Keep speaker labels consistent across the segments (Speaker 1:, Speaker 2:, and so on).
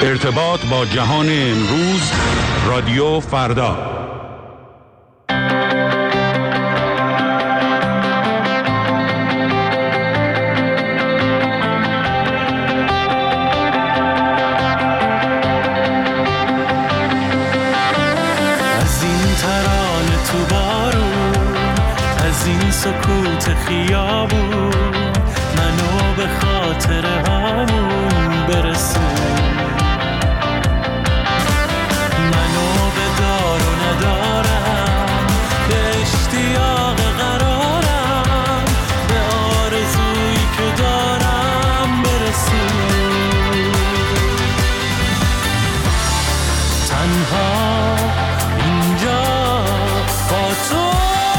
Speaker 1: ارتباط با جهان امروز، رادیو فردا.
Speaker 2: سکوت خیابون منو به خاطر همون برسون، منو به دار و ندارم، به اشتیاق قرارم، به آرزویی که دارم برسون. تنها اینجا با تو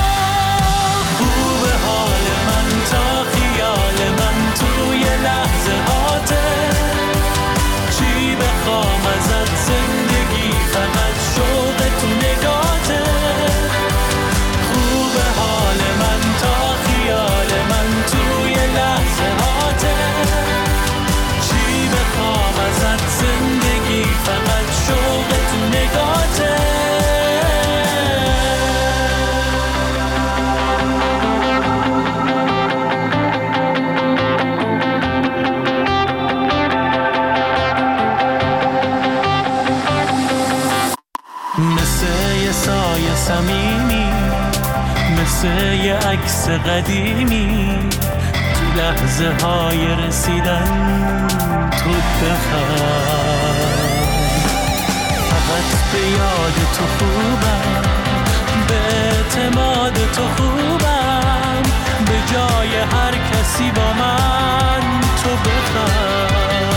Speaker 2: مثل یه عکس قدیمی تو لحظه های رسیدن تو بخواه، فقط به یاد تو خوبم، به اعتماد تو خوبم، به جای هر کسی با من تو بخواه.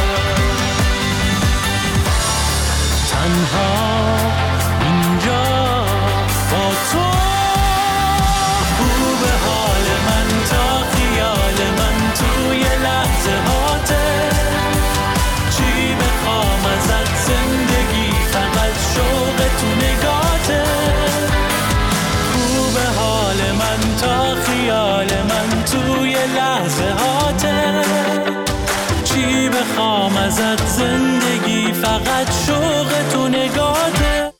Speaker 2: تنها اینجا با تو بخوام ازت زندگی فقط شوق تو نگاته.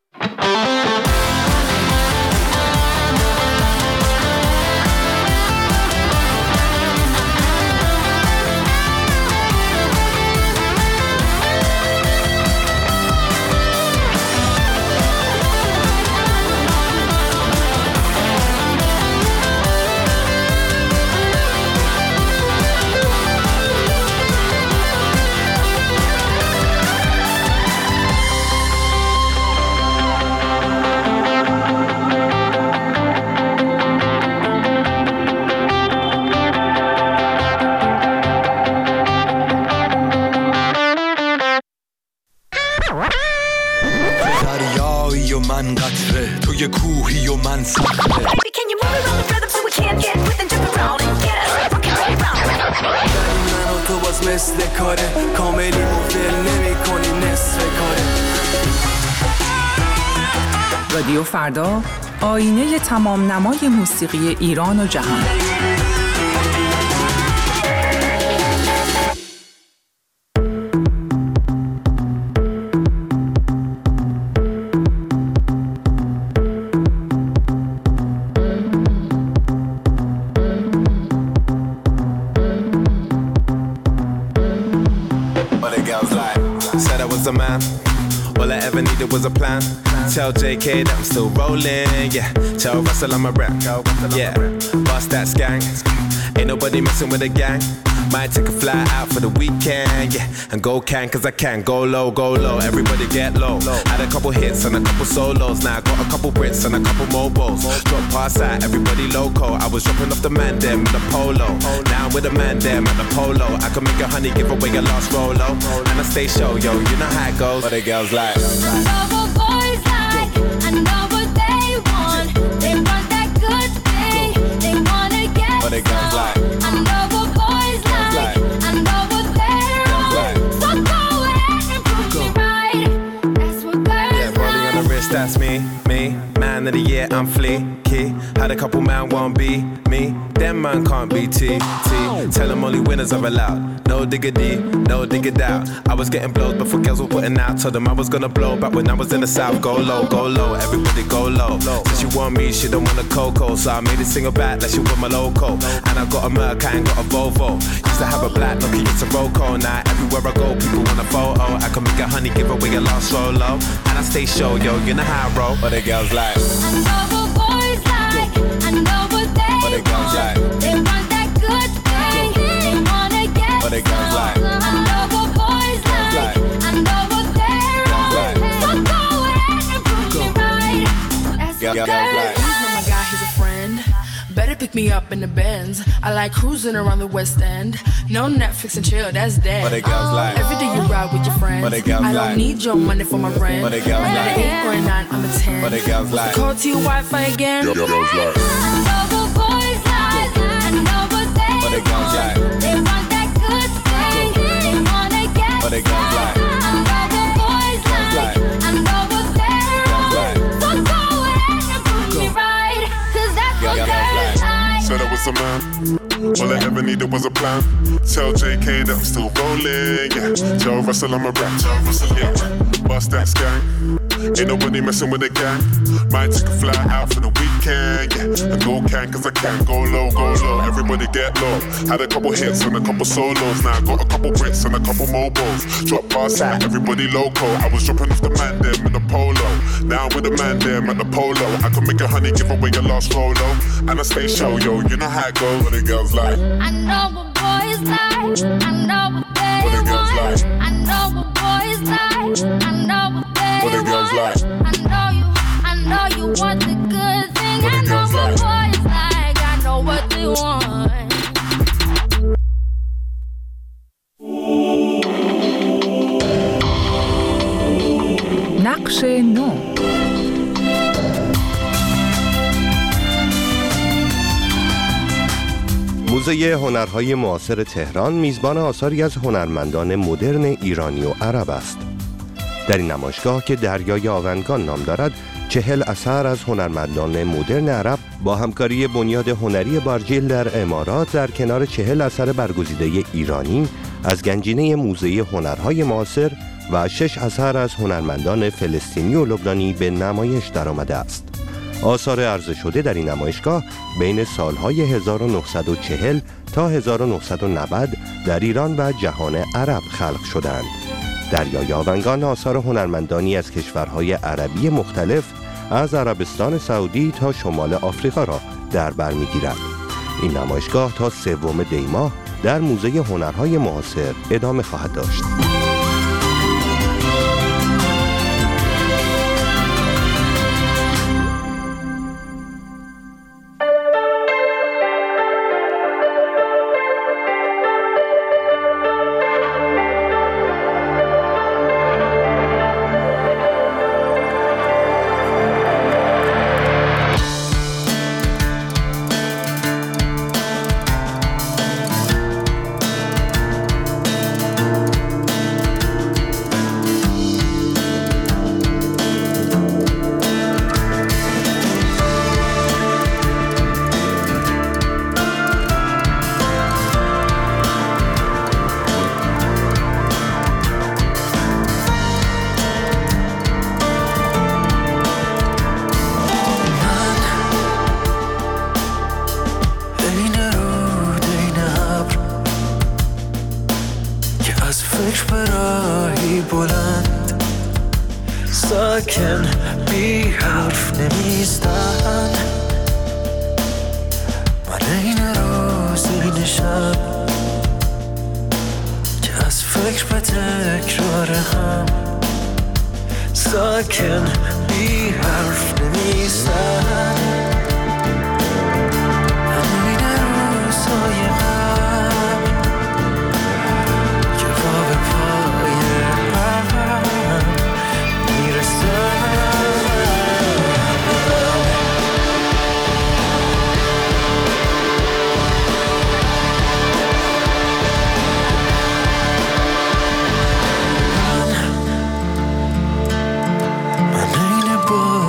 Speaker 3: دریایی و من قطره، توی کوهی و من صخره. من و تو باز مثل کاره، کاملی مفل نمی کنی نصف کاره.
Speaker 4: رادیو فردا، آینه تمام نمای موسیقی ایران و جهان.
Speaker 5: A man, all I ever needed was a plan. Tell JK that I'm still rolling, yeah. Tell Russell I'm a rap, yeah. Bust that skank, ain't nobody messing with the gang. Might take a fly out for the weekend, yeah. And go can, cause I can. Go low, everybody get low. Had a couple hits and a couple solos. Now I got a couple Brits and a couple mobiles. Drop past that, everybody loco. I was dropping off the man them with the polo. Now I'm with the man them at the polo. I can make a honey give away a last Rolo. And I stay show, yo, you know how it goes. But the girls like, I know what boys like, I know what they want. They want that good thing, they wanna get some. But the girls like, I know what boys like, I know what they're on. So go ahead and prove me right. That's what girls like. Yeah, rolling on the wrist, that's me, man of the year, I'm fleeky. Had a couple man won't be me, them man can't be T. Tell them only winners are allowed, no diggity, no dig it out. I was getting blows before girls were putting out. Told them I was gonna blow back when I was in the south. Go low, everybody go low. Since she want me, she don't want a cocoa, so I made it single back like she want my loco. And I got a Merc, I ain't got a Volvo. Used to have a black Nokia, it's a Roco. Now everywhere I go, people want a photo. I can make a honey, give away a lost solo. And I stay show, yo, you know how I roll. But the girls like,
Speaker 6: I know what boys like, I know what they
Speaker 5: but the girls like,
Speaker 6: they want that good thing, they wanna get
Speaker 5: but the girls like,
Speaker 6: I know what boys like, I know what they're on. So go ahead and prove me right. That's what girls like.
Speaker 7: He's not my guy, he's a friend. Better pick me up in the Benz. I like cruising around the West End. No Netflix and chill, that's dead.
Speaker 5: but the girls like,
Speaker 7: Every day you ride with your friends.
Speaker 5: But they girls
Speaker 7: I don't
Speaker 5: like,
Speaker 7: need your money for my rent.
Speaker 5: But they girls
Speaker 7: I'm not
Speaker 5: like,
Speaker 7: an 8 or a 9, I'm a 10.
Speaker 5: but the girls like,
Speaker 7: Call to your Wi-Fi again.
Speaker 5: girls like,
Speaker 6: I know what boys like, I know what they
Speaker 5: but the girls like,
Speaker 6: they want that good thing, they wanna get
Speaker 5: but the girls like,
Speaker 6: I know what boys like, I know what they're on. So go ahead and prove me right, 'cause that's what girls like.
Speaker 8: Said I was a man, all I ever needed was a plan. Tell JK that I'm still rolling, yeah. Tell Russell I'm a rap, yeah. Bust that gang, ain't nobody messing with the gang. Might take a fly out for the weekend, yeah. And go can, 'cause I can go low, everybody get low. Had a couple hits and a couple solos. Now I got a couple Brits and a couple mobiles. Drop bars out, everybody loco. I was dropping off the man them in the polo. Now I'm with the man them at the polo. I can make a honey, give away your last photo. And I stay show, yo, you know how it goes. What the girls like,
Speaker 6: I know what boys like, I know what they
Speaker 8: What the girls
Speaker 6: want.
Speaker 8: like?
Speaker 6: I know what boys like, I know what they
Speaker 8: What the girls
Speaker 6: want.
Speaker 8: like?
Speaker 6: I know you want the good thing.
Speaker 8: What the
Speaker 6: I know
Speaker 8: girls
Speaker 6: what
Speaker 8: like?
Speaker 6: boys like, I know what they want.
Speaker 4: نقش نو.
Speaker 9: موزه هنرهای معاصر تهران میزبان آثاری از هنرمندان مدرن ایرانی و عرب است. در این نمایشگاه که دریای آونگان نام دارد، 40 اثر از هنرمندان مدرن عرب با همکاری بنیاد هنری بارجیل در امارات در کنار 40 اثر برگزیده ایرانی از گنجینه موزه هنرهای معاصر و 6 اثر از هنرمندان فلسطینی و لبنانی به نمایش درآمده است. آثار عرضه شده در این نمایشگاه بین سالهای 1940 تا 1990 در ایران و جهان عرب خلق شدند. دریای آونگان آثار هنرمندانی از کشورهای عربی مختلف از عربستان سعودی تا شمال آفریقا را در بر می‌گیرد. این نمایشگاه تا 3 دی ماه در موزه هنرهای معاصر ادامه خواهد داشت.
Speaker 10: ساکن بی حرف نمیستن من این روز این شب که از فکر به تکرار هم ساکن بی حرف نمیستن من این روزهای قبل که پا به پای هم میرسن من این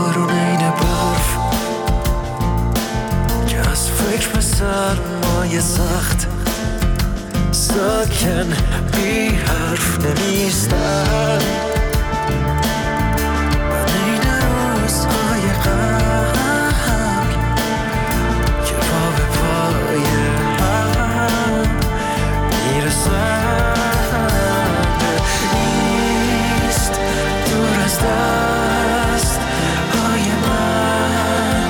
Speaker 10: نیستم من این روزهای غم که پا به پای هم میرسند نیست دور از دست های من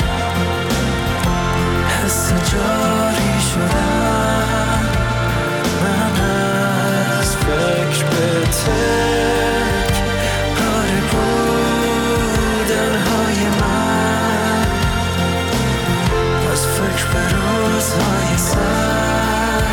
Speaker 10: حس جاری شدن من از فکر به تک پاره بودن های من از فکر به روزهای سر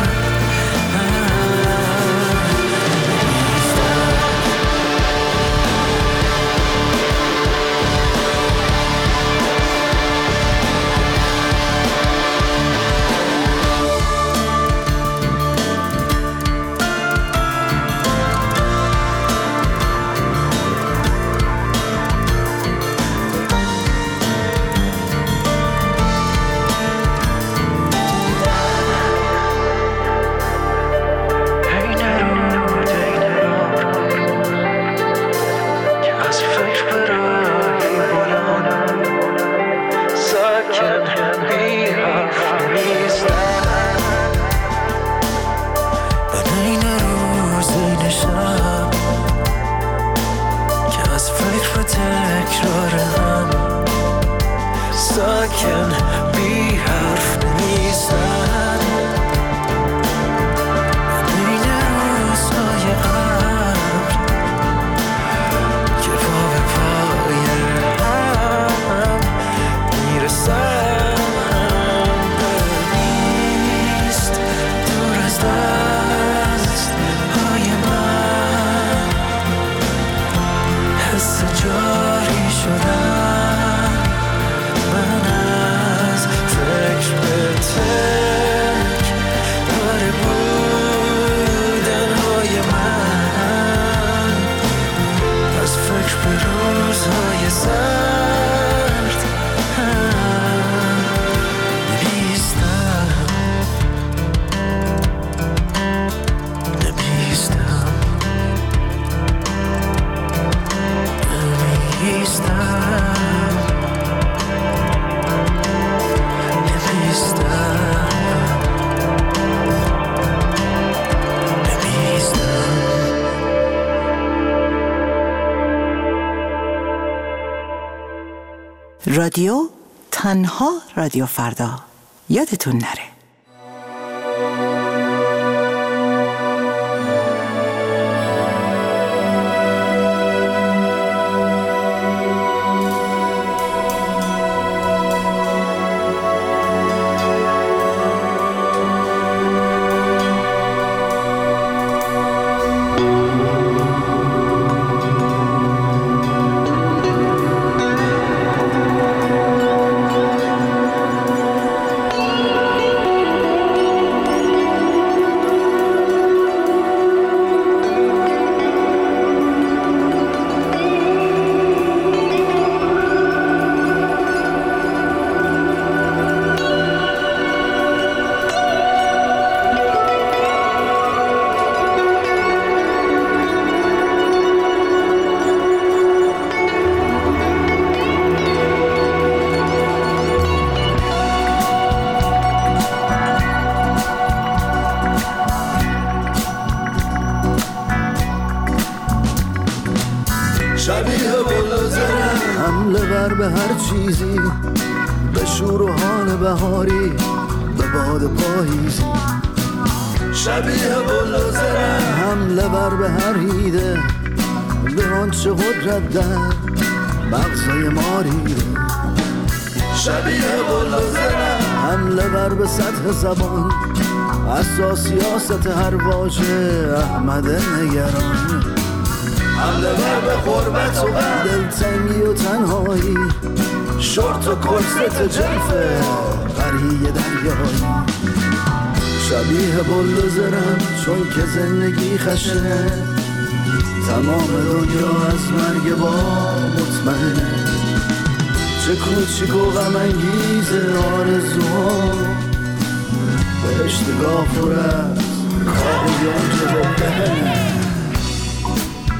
Speaker 11: رادیو تنها رادیو فردا یادتون نره.
Speaker 10: شبیه بلوزره حمله بر به هر چیزی، به شور و حال بهاری، به باد پاییزی. شبیه بلوزره حمله بر به هر ایده، به آنچه قدرت در مغزای ما ریده. شبیه بلوزره حمله بر به سطح زبان، اساسیاست هر واژه احمد نگران. حمله بر به غربت و دلتنگی و تنهایی، شورت و کرست جلفه قریه دریایی. شبیه بلوزرم چون که زندگی خشنه، تمام دنیا از مرگ با مطمئنه. چه کوچیک و غم انگیز آرزوها، بهشت گافور از کار یانجه و بهنه.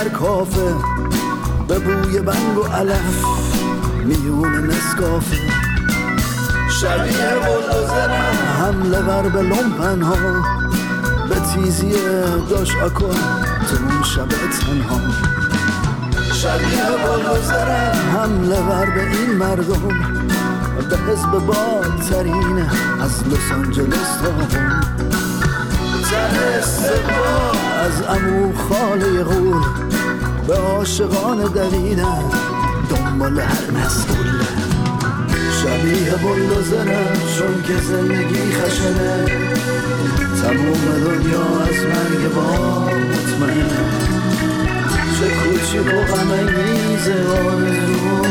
Speaker 10: در کافه به بوی بنگ و علف میون نسکافه. شبیه بلدوزرم حمله ور به لومپنها به تیزی داش آکن تو اون شب تنها. شبیه بلدوزرم حمله ور به این مردم به حزب بادترین از لس آنجلس تا هم. ته استقبال از عمو خاله غول به عاشقان دویدن دنبال هر مسئول. شبیه بلدوزرم چون که زندگی خشنه تموم دنیا از مرگ با مطمئنه. چه کوچیک و غم انگیز آرزو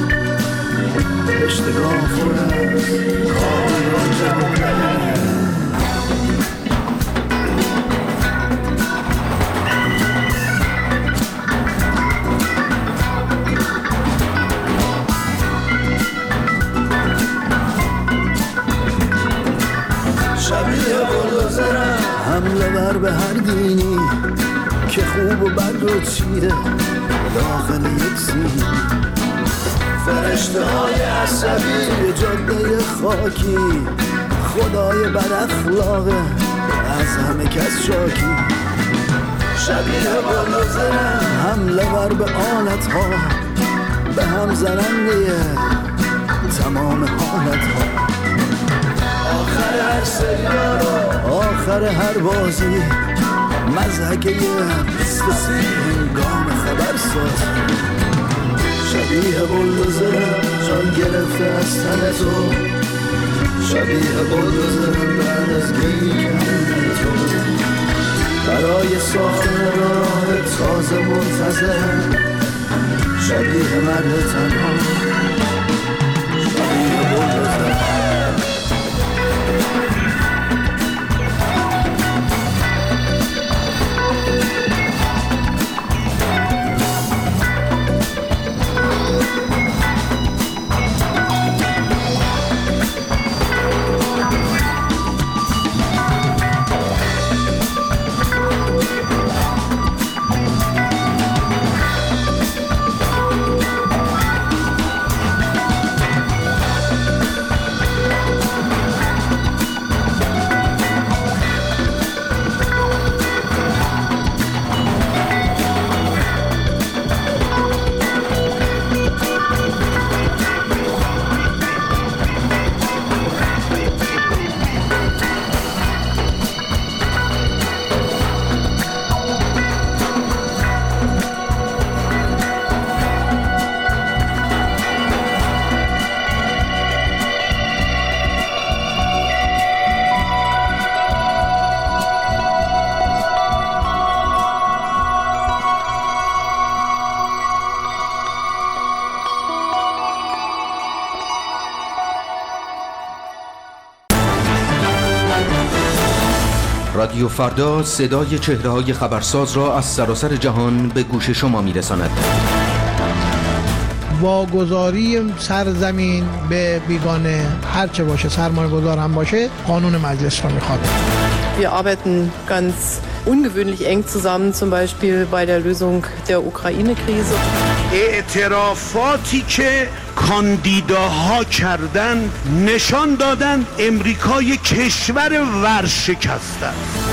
Speaker 10: اشتگاه خور از کار جوانه. شبیه بلدوزرم حمله بر به هر دینی که خوب و بد رو چیده داخل یک سینی. فرشته های عصبی جاده خاکی خدای بد اخلاقه از همه کس شاکی. شبیه بلدوزرم حمله بر به آلت ها به هم زننده تمام حالت ها. آخر هر سریال و آخر هر بازی مزهک یه بسپسی هنگام خبر ساز. شبیه بلدوزرم جان گرفته از تن تو. شبیه بلدوزرم بعد از گیری کردن تو برای ساختن راه تازه منتظرم. شبیه مرد تنها شبیه بلدوزرم.
Speaker 1: رادیو فردا صدای چهره‌های خبرساز را از سراسر جهان به گوش شما می‌رساند.
Speaker 12: واگذاری سرزمین به بیگانه هرچه باشه سرمایه‌گذار هم باشه قانون مجلس رو میخواد.
Speaker 13: Wir arbeiten ganz ungewöhnlich eng zusammen, zum Beispiel bei der Lösung der Ukraine-Krise.
Speaker 14: اعترافاتی که کاندیداها کردن نشان دادن امریکا یک کشور ورشکسته است.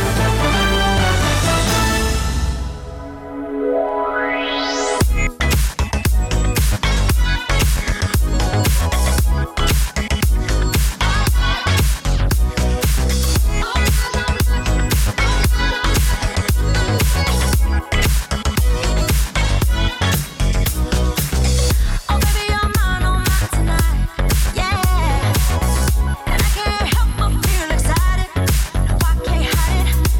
Speaker 6: And I can't help but feel excited. Why can't hide it?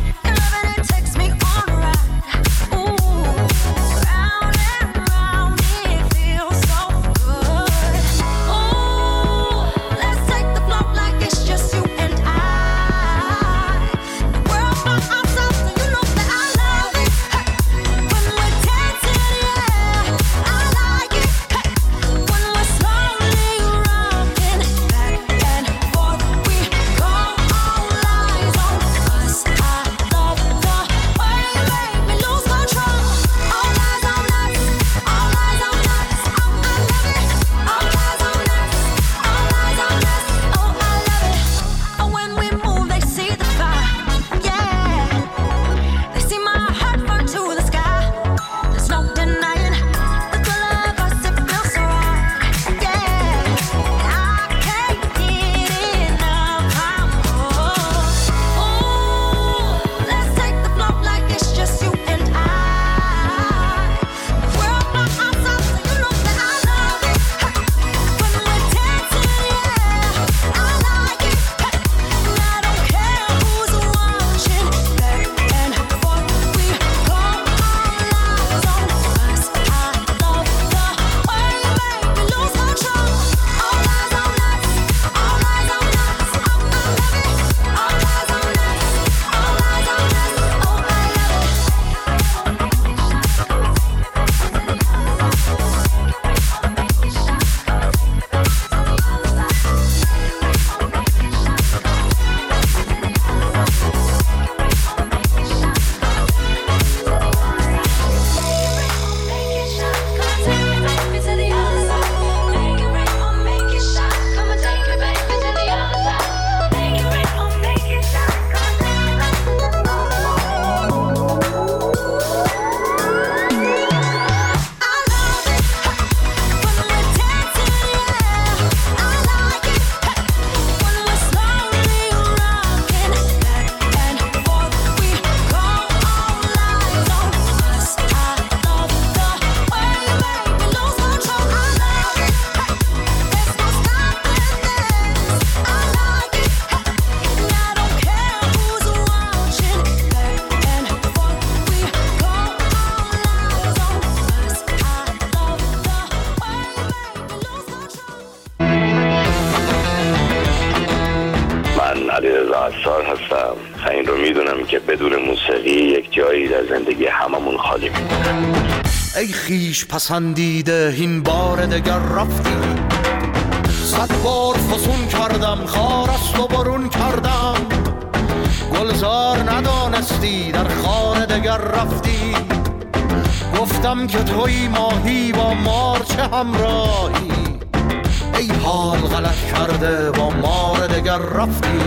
Speaker 15: علیرضا عصار هستم. این رو میدونم که بدون موسیقی یک جایی در زندگی هممون خالی میمونه.
Speaker 16: ای خیش پسندیده این بار دگر رفتی، 100 بار فسون کردم خار است و برون کردم، گلزار ندانستی در خانه دگر رفتی، گفتم که توی ماهی با مار چه همراهی، ای حال غلط کرده با مار دگر رفتی.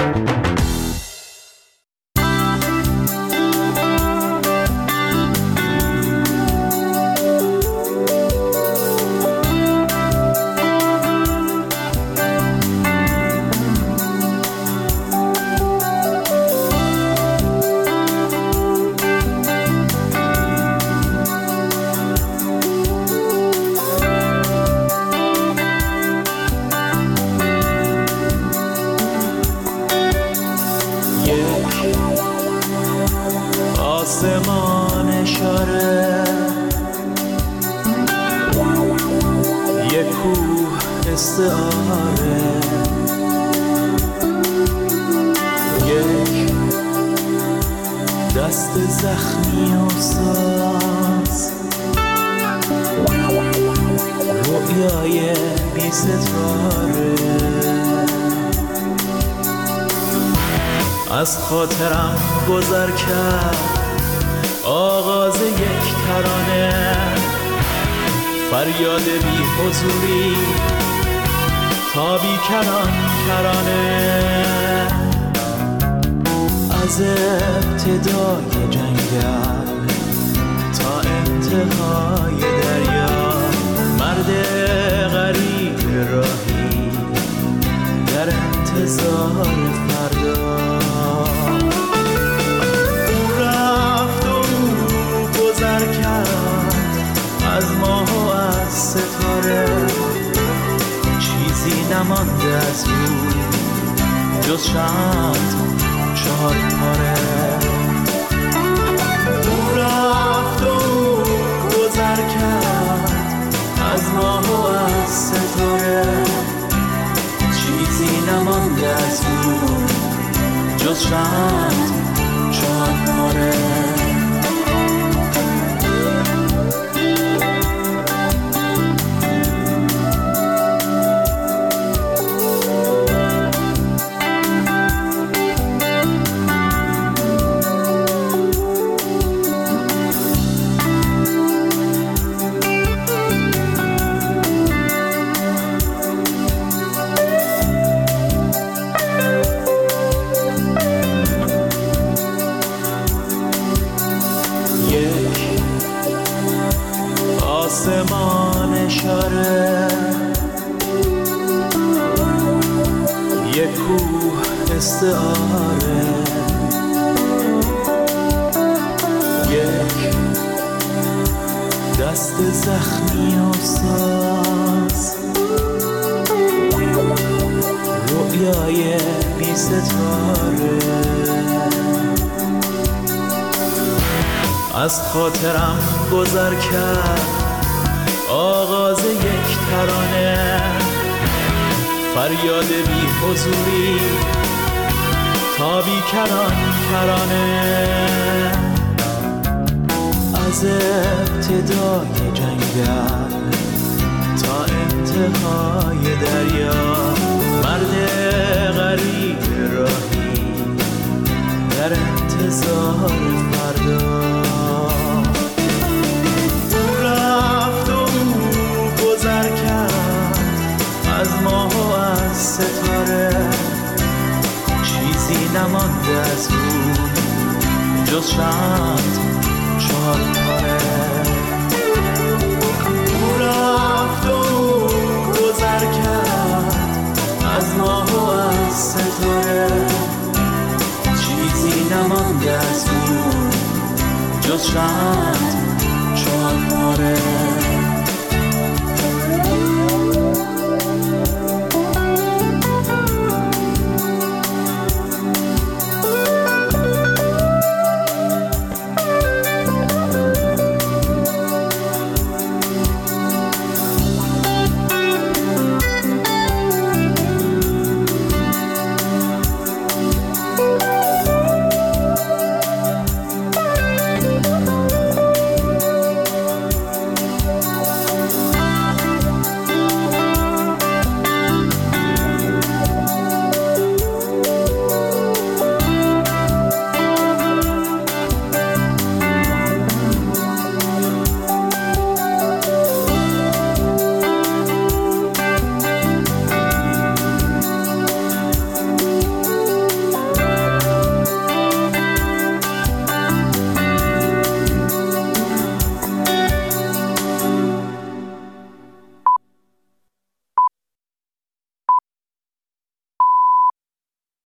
Speaker 2: آسمان اشاره، یک کوه استعاره، یک دست زخمی و ساز، رویای بی ستاره، از خاطرم گذر کرد آغاز یک ترانه، فریاد بی حضوری تا بی کران کرانه، از ابتدای جنگل تا انتهای دریا، مرد غریب راهی در انتظار فردا، از ماه و از ستاره، چیزی نمانده از او جز چند 4 پاره، او رفت و گذر کرد از ماه و از ستاره، چیزی نمانده از او جز چند 4 پاره. آسمان اشاره، یک کوه استعاره، یک دست زخمی و ساز، رویای بی ستاره، از خاطرم گذر کرد آغاز یک ترانه، فریاد بی حضوری تا بی کران کرانه، از ابتدای جنگل تا انتهای دریا، مرد غریب راهی در انتظار فردا، از ماه و از ستاره، چیزی نمانده از او جز چند 4 پاره، او رفت و گذر کرد از ماه و از ستاره، چیزی نمانده از او جز چند 4 پاره.